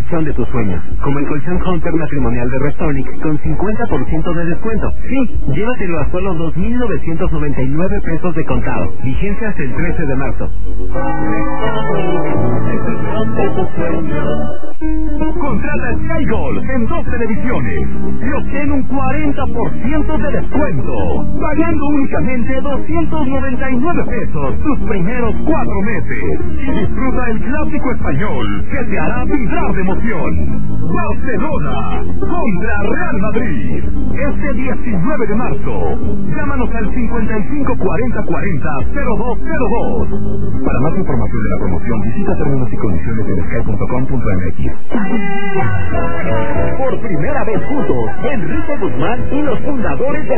colchón de tus sueños, como el colchón Hunter matrimonial de Restonic con 50% de descuento. Sí, llévatelo a solo 2,999 pesos de contado. Vigencia hasta el 13 de marzo. Contrata Skygold en 2 televisiones y obtén un 40% de descuento, pagando únicamente 299 pesos tus primeros 4 meses. Y disfruta el clásico español que te hará vibrar de emoción. Barcelona contra Real Madrid, este 19 de marzo. Llámanos al 554040-0202. Para más información de la promoción, visita términos y condiciones de sky.com.mx. Por primera vez juntos, Enrique Guzmán y los fundadores de